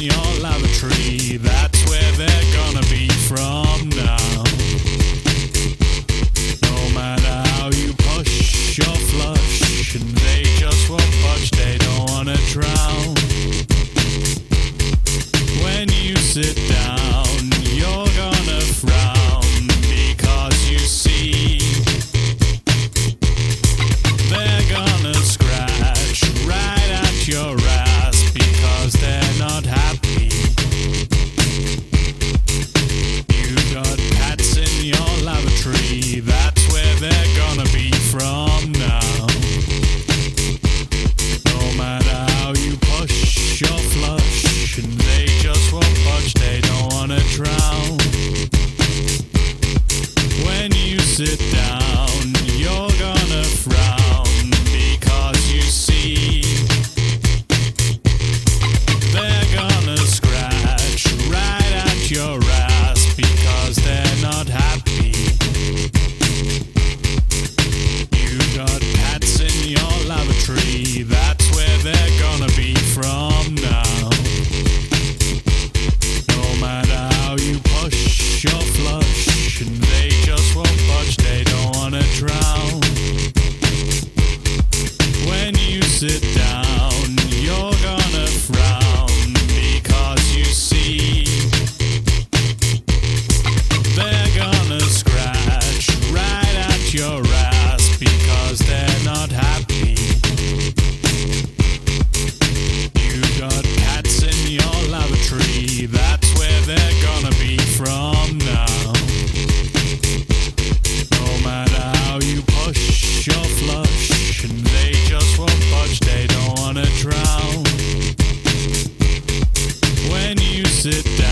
your lavatory. That's where they're gonna be from now. No matter how you push or flush, and they just won't budge, they don't wanna drown. When you sit down, you're gonna frown, because you see they're gonna scratch right at your ass, because they're not happy. You got cats in your lavatory, that's where they're gonna be from now. No matter how you push or flush, and they just won't budge, they don't wanna drown. When you sit down, you're gonna frown, because you see they're gonna scratch right at your ass, because they're not happy. You got cats in your lavatory, that's where they're gonna be from now. No matter how you push or flush, and they just won't budge, they don't wanna drown. When you sit down, you're gonna frown, because you see they're gonna scratch right at your ass, because they're not happy. You got cats in your lavatory, that's where they're gonna be from now. No matter how you push or flush, and they just won't budge, they don't wanna drown. When you sit down,